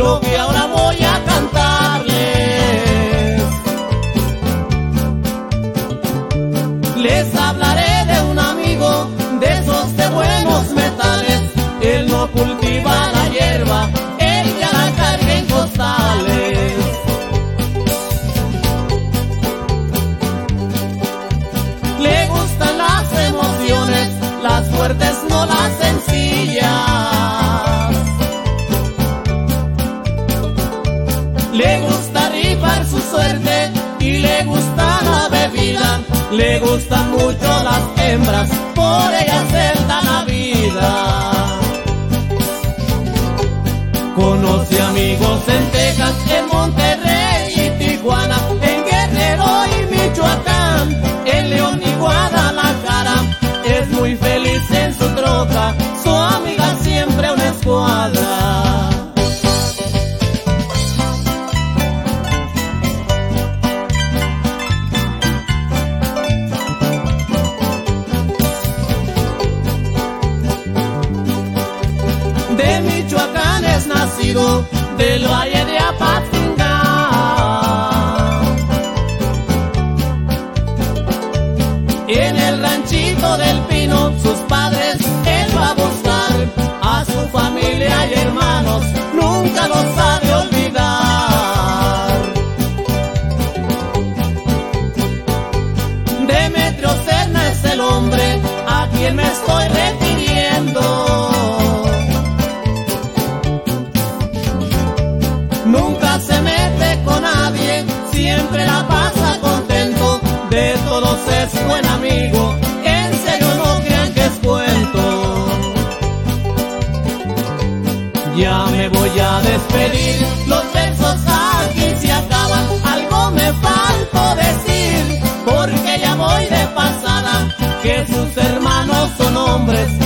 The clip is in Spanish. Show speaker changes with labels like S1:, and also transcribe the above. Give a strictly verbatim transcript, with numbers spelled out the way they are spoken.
S1: lo que ahora voy a cantarles. Les hablaré de un amigo, de esos de buenos metales. Él no cultiva la hierba, él ya la carga en costales. Le gustan las emociones, las fuertes, no las sencillas. Le gusta rifar su suerte y le gusta la bebida. Le gustan mucho las hembras, por ellas él da la vida. Conoce amigos en Texas, en Monterrey y Tijuana, en Guerrero y Michoacán, en León y Guadalajara. Es muy feliz en su troca, su amiga siempre una escuadra. De Michoacán es nacido, del valle de Apatzingán. En el ranchito del Pino, sus padres él va a buscar. A su familia y hermanos nunca los ha de olvidar. Demetrio Serna es el hombre a quien me estoy refiriendo. Nunca se mete con nadie, siempre la pasa contento. De todos es buen amigo, en serio no crean que es cuento. Ya me voy a despedir, los versos aquí se acaban. Algo me faltó decir, porque ya voy de pasada, que sus hermanos son hombres